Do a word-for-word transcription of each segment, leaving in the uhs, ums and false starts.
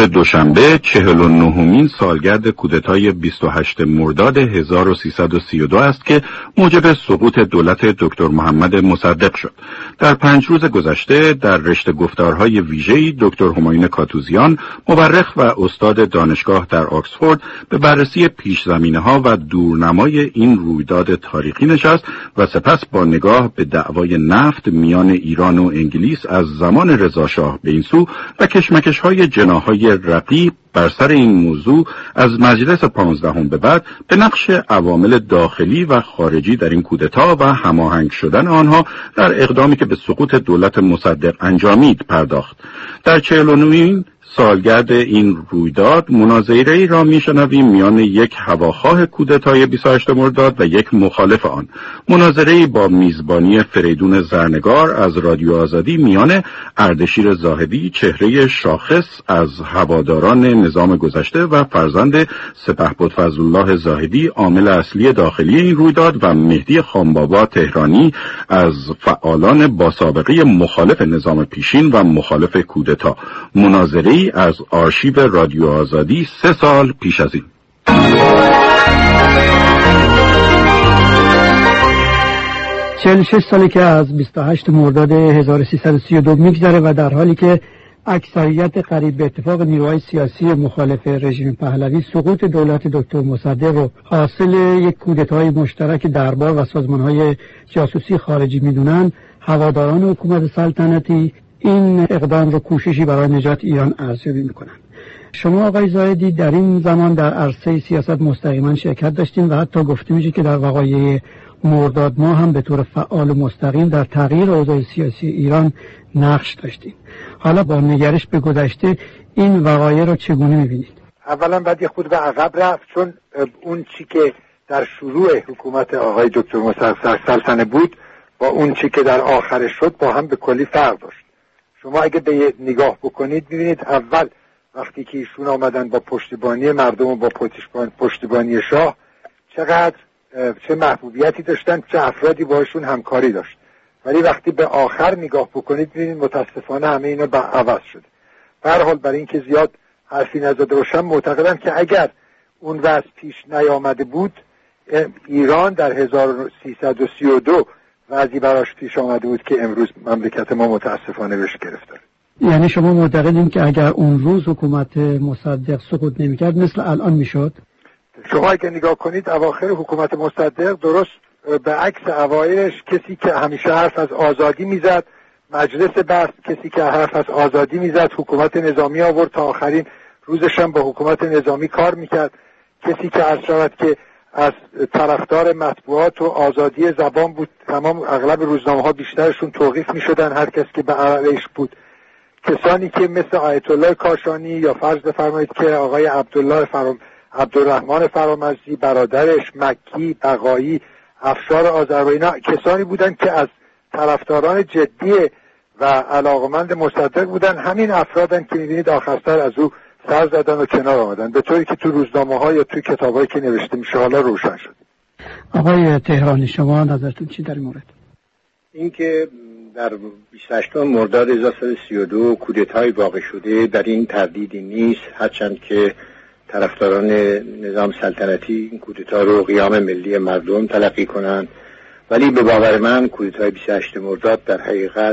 دوشنبه چهل و نهمین سالگرد کودتای بیست و هشتم مرداد هزار و سیصد و سی و دو است که موجب سقوط دولت دکتر محمد مصدق شد. در پنج روز گذشته در رشته گفتارهای ویژه‌ای دکتر همایون کاتوزیان، مورخ و استاد دانشگاه در آکسفورد، به بررسی پیش‌زمینه‌ها و دورنمای این رویداد تاریخی نشست و سپس با نگاه به دعوای نفت میان ایران و انگلیس از زمان رضا شاه به این سو و کشمکش‌های جناح‌های رقیب بر سر این موضوع از مجلس پانزدهم به بعد به نقش عوامل داخلی و خارجی در این کودتا و هماهنگ شدن آنها در اقدامی که به سقوط دولت مصدق انجامید پرداخت. در چهل و نهمین سالگرد این رویداد مناظره‌ای را می‌شنویم میان یک هواخواه کودتای بیست و هشتم مرداد و یک مخالف آن. مناظره‌ای با میزبانی فریدون زرنگار از رادیو آزادی میان اردشیر زاهدی، چهره شاخص از هواداران نظام گذشته و فرزند سپهبد فضلالله زاهدی، عامل اصلی داخلی این رویداد، و مهدی خانبابا تهرانی از فعالان با سابقه مخالف نظام پیشین و مخالف کودتا. مناظره‌ای از آرشیو رادیو آزادی سه سال پیش از این. چهل و شش سالی که از بیست و هشتم مرداد هزار و سیصد و سی و دو میگذره و در حالی که اکثریت قریب به اتفاق نیروهای سیاسی مخالف رژیم پهلوی سقوط دولت دکتر مصدق رو حاصل یک کودتای مشترک دربار و سازمانهای جاسوسی خارجی میدونن، هواداران حکومت سلطنتی این اقدام رو کوششی برای نجات ایران ارزیابی میکنن. شما آقای زاهدی در این زمان در عرصه سیاست مستقیما شرکت داشتین و حتی گفته میشه که در وقایع مرداد ما هم به طور فعال و مستقیم در تغییر اوضاع سیاسی ایران نقش داشتین. حالا با نگرش به گذشته این وقایع رو چگونه میبینید؟ اولا باید یه خود به عقب رفت، چون اون چی که در شروع حکومت آقای دکتر مصدق سلطنه بود با اون چی که در آخرش شد با هم به کلی فرق داشت. شما اگه به نگاه بکنید می‌بینید اول وقتی که ایشون آمدن با پشتیبانی مردم و با پشتیبانی شاه چقدر چه محبوبیتی داشتن، چه افرادی باشون همکاری داشت، ولی وقتی به آخر نگاه بکنید می‌بینید متاسفانه همه اینا به عوض شده. به هر حال برای اینکه زیاد حرفی نزده باشم معتقدم که اگر اون وضع پیش نیامده بود ایران در هزار و سیصد و سی و دو وضعی براش پیش آمده بود که امروز مملکت ما متاسفانه بهش گرفتاره. یعنی شما معتقدین که اگر اون روز حکومت مصدق سقوط نمی‌کرد مثل الان میشد؟ شما اگه نگاه کنید اواخر حکومت مصدق درست به عکس اوایلش کسی که همیشه حرف از آزادی میزد، مجلس بست، کسی که حرف از آزادی میزد، حکومت نظامی آورد تا آخرین روزش هم با حکومت نظامی کار میکرد، کسی که عرض شود که از طرفدار مطبوعات و آزادی زبان بود، تمام اغلب روزنامه‌ها بیشترشون توقیف می‌شدن هر کس که به علیش بود. کسانی که مثل آیت الله کاشانی یا فرض بفرمایید که آقای عبدالله فرام عبدالرحمن فرامرزی، برادرش مکی، بقایی، افشار آذربایجان، کسانی بودند که از طرفداران جدی و علاقمند مصدق بودن. همین افرادن که می‌بینید آخر سر از او سر زدن و کنار آمدن، به طوری که تو روزنامه‌ها یا تو کتابایی که نوشته میشه حالا روشن شد. آقای تهرانی شما نظرتون چی در این مورد؟ این که در بیست و هشتم مرداد هزار و سیصد و سی و دو کودتای واقع شده در این تردیدی نیست، هرچند که طرفداران نظام سلطنتی این کودتا رو قیام ملی مردم تلقی کنند، ولی به باور من کودتای بیست و هشتم مرداد در حقیقت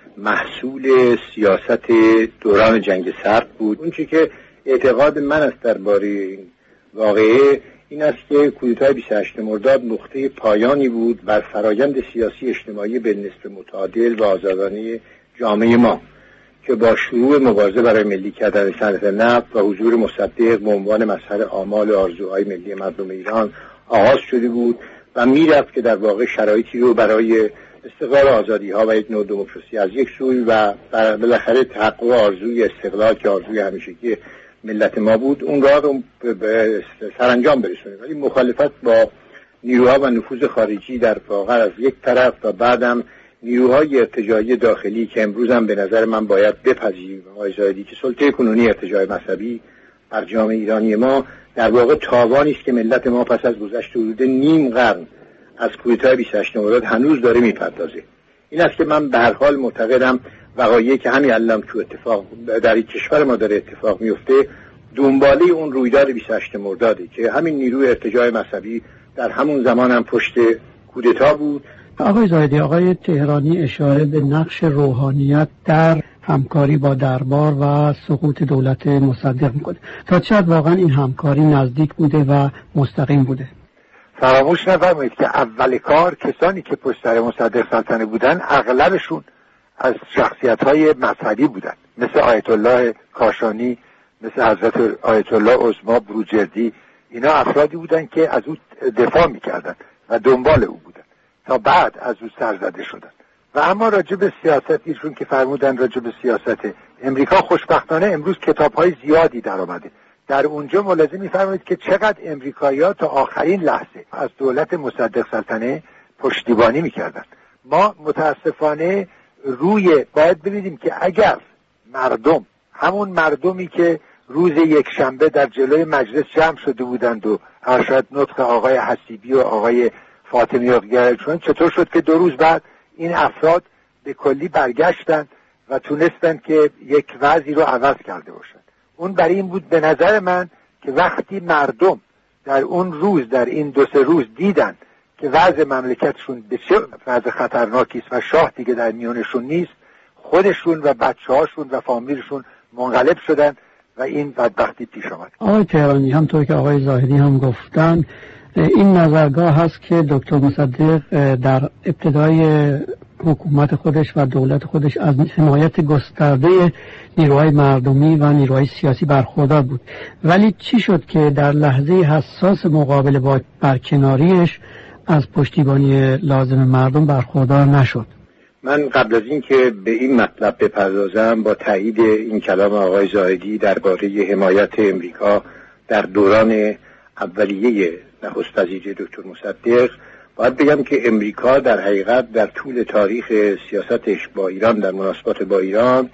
محصول سیاست دوران جنگ سرد بود. اون چی که اعتقاد من است درباره این واقعه این است که کودتای بیست و هشتم مرداد نقطه پایانی بود بر فرایند سیاسی اجتماعی به نسبت متعادل و آزادانه جامعه ما که با شروع مبارزه برای ملی کردن صنعت نفت و حضور مصدق به عنوان مظهر آمال و آرزوهای ملی مردم ایران آغاز شده بود و میرفت که در واقع شرایطی رو برای استقلال آزادی ها و یک نوع دموکراسی از یک سوی و بالاخره تحقق آرزوی استقلال که آرزوی همیشگی ملت ما بود اون راه رو به سرانجام برسونه. ولی مخالفت با نیروها و نفوذ خارجی در واقع از یک طرف و بعدم نیروهای ارتجاعی داخلی که امروز هم به نظر من باید بپذیریم آقای زاهدی که سلطه کنونی ارتجاع مذهبی بر جامعه ایرانی ما در واقع تاوانی است که ملت ما پس از گذشت حدود نیم قرن از کودتای بیست و هشتم مرداد هنوز داره میپردازه. این است که من به هر حال معتقدم وقایعی که همین الان تو اتفاق در این کشور ما داره اتفاق میفته دنباله اون رویداد بیست و هشتم مرداده که همین نیروی ارتجاع مذهبی در همون زمان هم پشت کودتا بود. آقای زاهدی، آقای تهرانی اشاره به نقش روحانیت در همکاری با دربار و سقوط دولت مصدق میکنه. تا چه حد واقعا این همکاری نزدیک بوده و مستقیم بوده؟ فراموش نفرمایید که اول کار کسانی که پشت سر مصدق سلطنه بودن اغلبشون از شخصیت‌های مذهبی بودن، مثل آیت الله کاشانی، مثل حضرت آیت الله عظما بروجردی. اینا افرادی بودن که از او دفاع میکردن و دنبال او بودن تا بعد از او سرزده شدن. و اما راجع به سیاست ایشون که فرمودن راجع به سیاست امریکا، خوشبختانه امروز کتاب‌های زیادی در آمده. در اونجا ملاحظه می‌فرمایید که چقدر امریکایی‌ها تا آخرین لحظه از دولت مصدق سلطنه پشتیبانی می‌کردند. ما متاسفانه روی باید ببینیم که اگر مردم، همون مردمی که روز یک شنبه در جلوی مجلس جمع شده بودند و ارشد نطق آقای حسیبی و آقای فاطمی و گرچون، چطور شد که دو روز بعد این افراد به کلی برگشتند و تونستند که یک وضعی رو عوض کرده باشند؟ اون برای این بود به نظر من که وقتی مردم در اون روز، در این دو سه روز دیدن که وضع مملکتشون به چه وضع خطرناکی است و شاه دیگه در میانشون نیست، خودشون و بچه‌هاشون و فامیلشون منقلب شدن و این بدبختی پیش آمد. آقای تهرانی، همطور که آقای زاهدی هم گفتن، این نظرگاه هست که دکتر مصدق در ابتدای حکومت خودش و دولت خودش از حمایت گسترده نیروهای مردمی و نیروهای سیاسی برخوردار بود، ولی چی شد که در لحظه حساس مقابل با برکناریش از پشتیبانی لازم مردم برخوردار نشد؟ من قبل از این که به این مطلب بپردازم، با تایید این کلام آقای زاهدی درباره حمایت امریکا در دوران اولیه نخست وزیری دکتر مصدق، باید بگم که امریکا در حقیقت در طول تاریخ سیاستش با ایران، در مناسبات با ایران،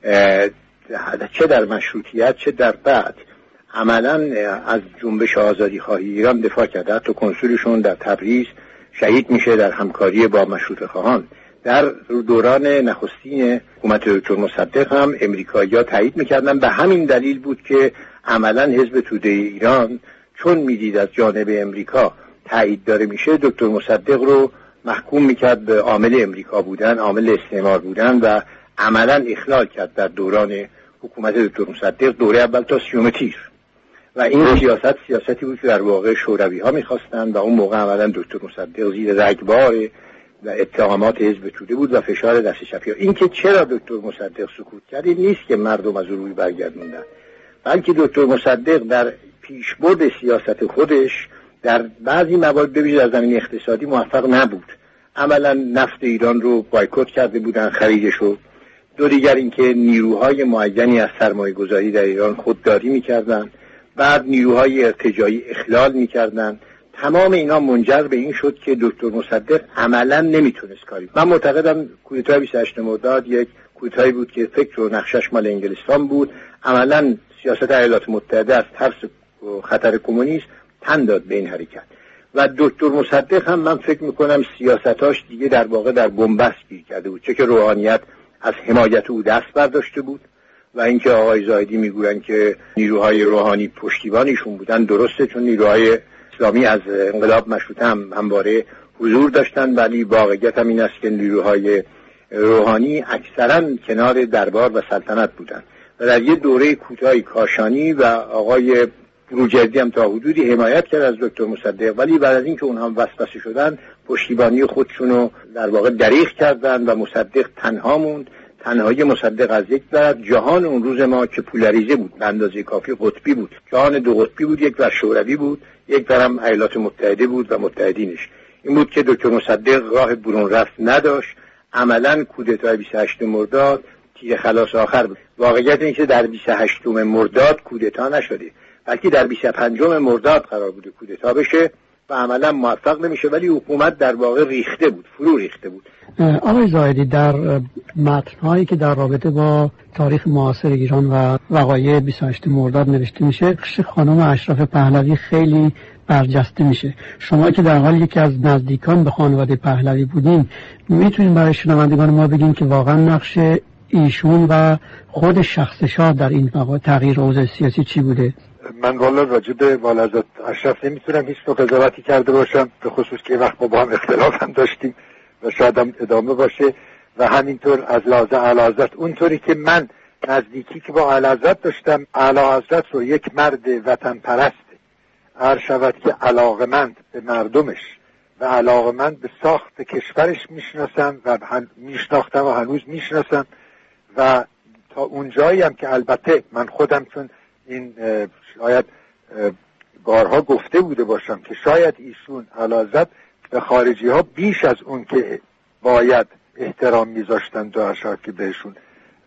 چه در مشروطیت چه در بعد، عملا از جنبش آزادی خواهی ایران دفاع کرده. حتی کنسولشون در تبریز شهید میشه در همکاری با مشروطه خواهان. در دوران نخستین حکومت دکتر مصدق هم امریکایی‌ها تایید میکردن. به همین دلیل بود که عملا حزب توده ایران چون میدید از جانب امریکا تایید داره میشه، دکتر مصدق رو محکوم میکرد به عامل امریکا بودن، عامل استعمار بودن و عملا اخلال کرد در دوران حکومت دکتر مصدق، دوره اول تا سیوم تیر. و این سیاست سیاستی بود که در واقع شوروی ها میخواستن و اون موقع عملا دکتر مصدق زیر رگبار و اتهامات حزب توده بود و فشار دست چپی ها. این که چرا دکتر مصدق سکوت کرد این نیست که مردم از روی برگردوندن، بلکه دکتر مصدق در پیشبرد سیاست خودش در بعضی موارد ببینید در زمین اقتصادی موفق نبود. عملا نفت ایران رو بایکوت کرده بودن، خریدش رو. دو دیگر اینکه نیروهای معینی از سرمایه گذاری در ایران خودداری میکردن، بعد نیروهای ارتجاعی اخلال میکردن. تمام اینا منجر به این شد که دکتر مصدق عملا نمیتونست کاری. من معتقدم کودتای بیست و هشتم مرداد یک کودتایی بود که فکر و نقشش مال انگلستان بود. عملا سیاست ایالات متحده از ترس خطر کمونیست تن داد به این حرکت و دکتر مصدق هم من فکر میکنم سیاستاش دیگه در واقع در بنبست گیر کرده بود، چه که روحانیت از حمایت او دست برداشته بود و اینکه آقای زاهدی میگوین که نیروهای روحانی پشتیبانیشون بودن، درسته، چون نیروهای اسلامی از انقلاب مشروطه هم همواره حضور داشتن، ولی واقعیت هم این است که نیروهای روحانی اکثرا کنار دربار و سلطنت بودن و در یه دوره کوتاهی کاشانی و آقای بروجردی هم تا حدودی حمایت کرد از دکتر مصدق، ولی بعد از اینکه اونها هم وسوسه شدن پشتیبانی خودشونو در واقع دریغ کردن و مصدق تنها موند. تنهایی مصدق از یک طرف، جهان اون روز ما که پولاریزه بود، به اندازه کافی قطبی بود، جهان دو قطبی بود، یک ور شوروی بود، یک ور هم ایالات متحده بود و متحدینش. این بود که دکتر مصدق راه برون رفت نداشت. عملا کودتای بیست و هشتم مرداد تیر خلاص آخر بود. واقعیت این که در بیست و هشتم مرداد کودتا نشده، بلکه در بیست و پنجم مرداد قرار بوده کودتا بشه و عملا موفق نمیشه، ولی حکومت در واقع ریخته بود، فرو ریخته بود. آقای زاهدی، در متن‌هایی که در رابطه با تاریخ معاصر ایران و وقایع بیست و هشتم مرداد نوشته میشه، خانم اشرف پهلوی خیلی برجسته میشه. شما که در حال یکی از نزدیکان به خانواده پهلوی بودین، میتونین برای شنوندگان ما بگین که واقعا نقش ایشون و خود شخص شاه در این مقام تغییر اوضاع سیاسی چی بوده؟ من والا راجع به والحضرت اشرف نمیتونم هیچ نوع قضاوتی کرده باشم، به خصوص که وقت ما با هم اختلاف هم داشتیم و شاید هم ادامه باشه. و همینطور از لحاظ اعلیحضرت اونطوری که من نزدیکی که با اعلیحضرت داشتم، اعلیحضرت رو یک مرد وطن پرست هر شود که علاقمند به مردمش و علاقمند به ساخت کشورش میشناسم و میشناختم و هنوز میشناسم. و تا اونجایی هم که البته من خودم چون این شاید بارها گفته بوده باشم که شاید ایشون اعلیحضرت به خارجی ها بیش از اون که باید احترام میذاشتن و شاید که بهشون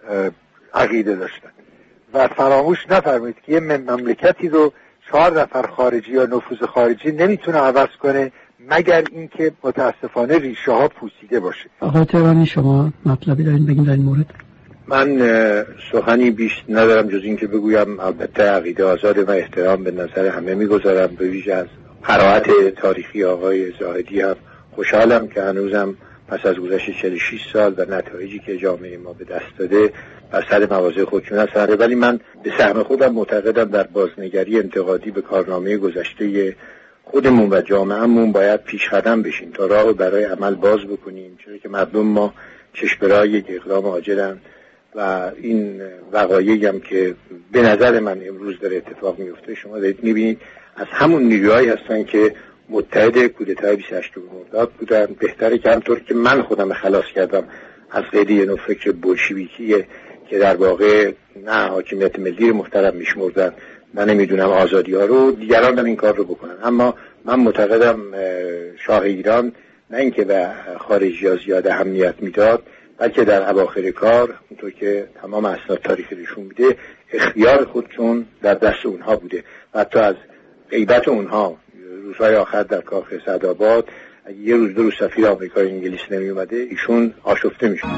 عقیده داشتن. و فراموش نفرمایید که یه مملکتی رو چهار نفر خارجی یا نفوذ خارجی نمیتونه عوض کنه مگر اینکه متاسفانه ریشه ها پوسیده باشه. آقای تهرانی شما مطلبی دارین بگین در این مورد؟ من سخنی بیش ندارم جز این که بگویم البته عقیده آزاده و احترام به نظر همه میگذارم، به ویژه از قرائت تاریخی آقای زاهدی هم خوشحالم که هنوزم پس از گذشت چهل و شش سال و نتایجی که جامعه ما به دست داده بر سر مواضع خودشون هست. ولی من به سهم خودم معتقدم در بازنگری انتقادی به کارنامه گذشته خودمون و جامعهمون باید پیش قدم بشیم تا راه برای عمل باز بکنیم، چون که مردم ما چشم به راه یک اقدام عاجلن و این وقایعی هم که به نظر من امروز داره اتفاق میفته شما دارید میبینید از همون نیروهایی هستن که متحد کودتای بیست و هشتم مرداد بودن. بهتره که همطور که من خودم خلاص کردم از قید یه نوع فکر بولشویکیه که در واقع نه حاکمیت ملی رو محترم میشمردن نه نمیدونم آزادی ها رو، دیگران هم این کار رو بکنن. اما من معتقدم شاه ایران نه اینکه به خارجی ها زیاد اهمیت میداد، بلکه در اواخر کار اونطور که تمام اسناد تاریخی نشون میده اختیار خودشون در دست اونها بوده و حتی از غیبت اونها روزهای آخر در کاخ سعدآباد اگه یه روز دو روز سفیر آمریکا انگلیس نمی اومده ایشون آشفته میشد.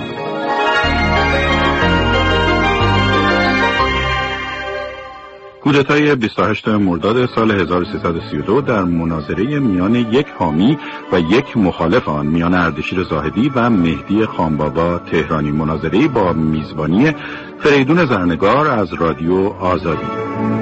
کودتای بیست و هشتم مرداد سال هزار و سیصد و سی و دو در مناظره میان یک حامی و یک مخالف آن میان اردشیر زاهدی و مهدی خانبابا تهرانی، مناظره با میزبانی فریدون زرنگار از رادیو آزادی.